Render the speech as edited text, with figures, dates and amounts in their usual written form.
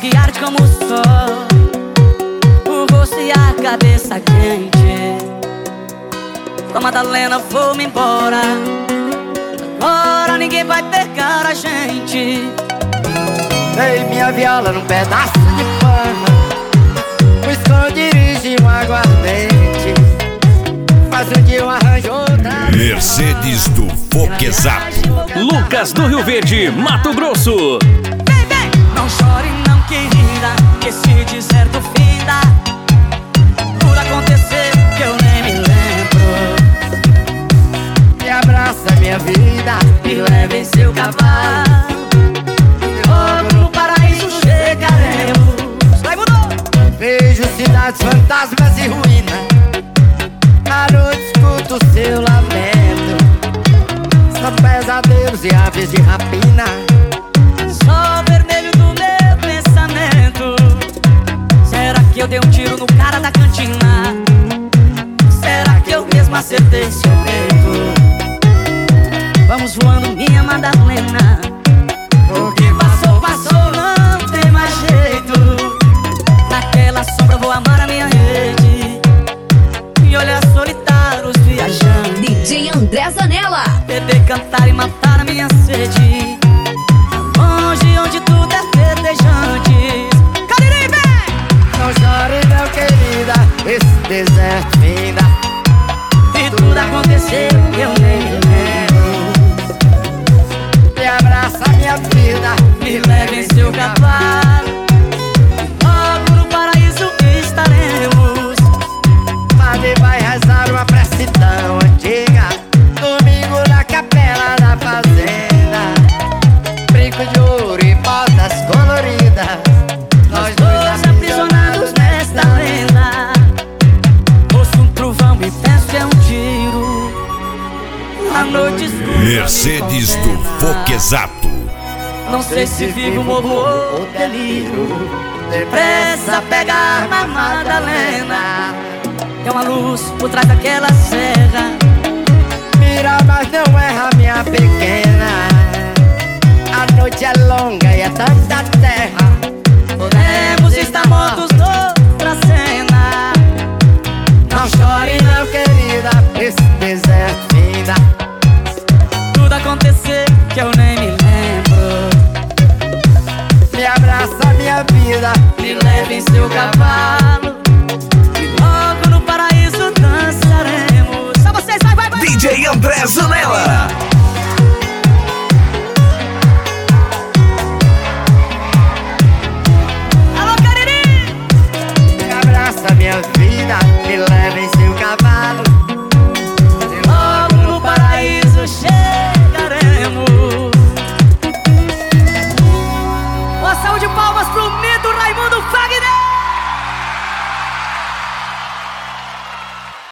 que arde como o sol, o rosto e a cabeça quente. Com a Madalena vou-me embora, agora ninguém vai pegar a gente. Dei minha viola num pedaço de pano, o esconderijo e um aguardente. Mas um dia eu arranjo outra. Mercedes do Foquezato. Lucas do Rio Verde, Mato Grosso. Vem, vem! Não chore não, querida, que se deserto finda, por acontecer que eu nem me lembro. Me abraça minha vida, Me leva em seu cavalo, logo no paraíso chegaremos. Vai, mudou! vejo cidades, fantasmas e ruínas. À noite escuto o seu lamento, são pesadelos e aves de rapina. Sol vermelho do meu pensamento. Será que eu dei um tiro no cara da cantina? Será que eu mesmo acertei seu peito? Vamos voando, minha Madalena. O que passou, passou, não tem mais jeito. Naquela sombra vou amar a minha rede e olhar solitários viajantes. DJ André Zanella. Beber, cantar e matar a minha sede, longe onde tudo é verdejante. Cariri, vem! Não chore não, querida, esse deserto finda. E tudo aconteceu que eu nem me lembro. Me abraça minha vida, Me leve em seu cavalo, logo no paraíso estaremos. padre vai rezar uma prece tão antiga, domingo na capela da fazenda. Brinco de ouro e botas coloridas, Nós dois aprisionados nesta lenda. Ouço um trovão e penso que é um tiro. A noite escura Mercedes me do condena. Foquezato. Não sei se vivo, morro ou delírio. Depressa pegar na Madalena. Tem uma luz por trás daquela serra. mira, mas não erra minha pequena. A noite é longa e é tanta terra. Podemos estar mortos noutra cena. Não chore não, querida, esse deserto finda. Tudo acontecer que eu nem me lembro. Me abraça minha vida, Me leve em seu cavalo, e logo no paraíso dançaremos. Só vocês, vai, vai, vai! DJ André Zanella. Alô, Cariri! me abraça minha vida, me leva em